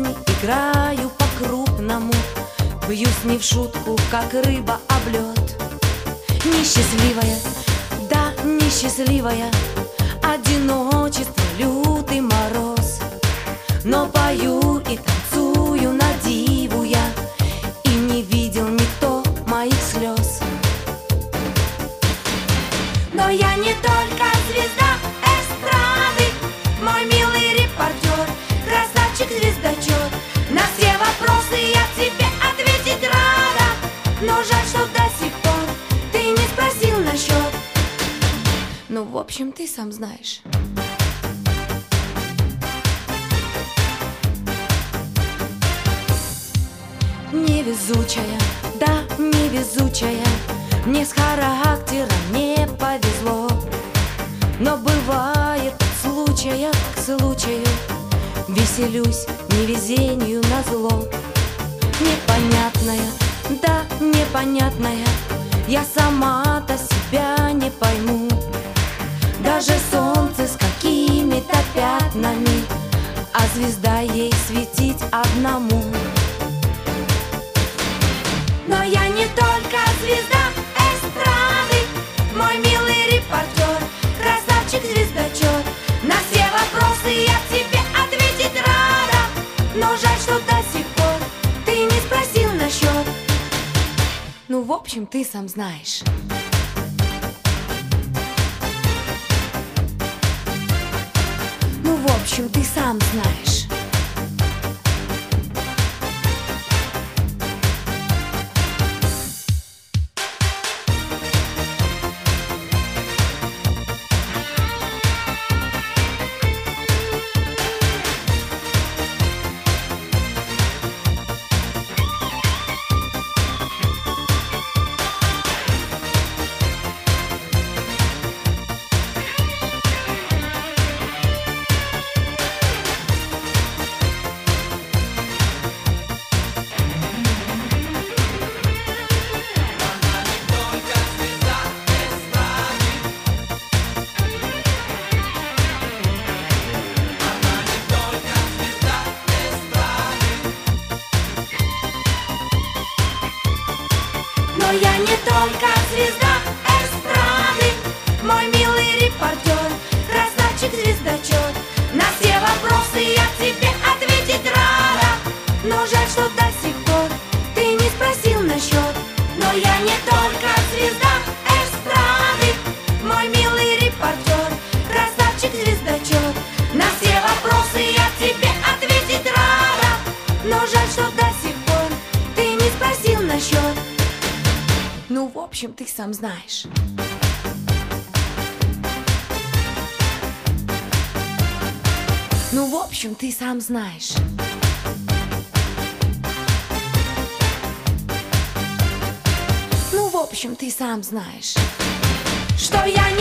жизни играю по-крупному, бьюсь не в шутку, как рыба об лед. Несчастливая, да, несчастливая, одиночество, лютый мороз. Но пою и танцую на диву я, и не видел никто моих слез. Но я не только звезда эстрады, мой милый репортер, красавчик-звездочет. На все вопросы я тебе ответить рада, но жаль, что до сих пор ты не спросил насчет. Ну, в общем, ты сам знаешь. Невезучая, да, невезучая, мне с характером не повезло. Но бывает от случая к случаю, веселюсь невезению назло. Непонятная, да, непонятная, я сама-то себя не пойму. Даже солнце с какими-то пятнами, а звезда ей светить одному. Но я не только звезда эстрады, мой милый репортер, красавчик-звездочет. На все вопросы я тебе ответить рада, но жаль, что до сих пор ты не спросил насчет. Ну, в общем, ты сам знаешь. Ну, в общем, ты сам знаешь. Но я не только звезда эстрады, мой милый репортер, красавчик-звездочет. На все вопросы я тебе ответить рада, но жаль, что до сих пор ты не спросил насчет. Но я не только звезда эстрады, мой милый репортер, красавчик-звездочет. На все вопросы я тебе ответить рада, но жаль, что до сих пор ты не спросил насчет. Ну, в общем, ты сам знаешь. Ну, в общем, ты сам знаешь. Ну, в общем, ты сам знаешь, что я не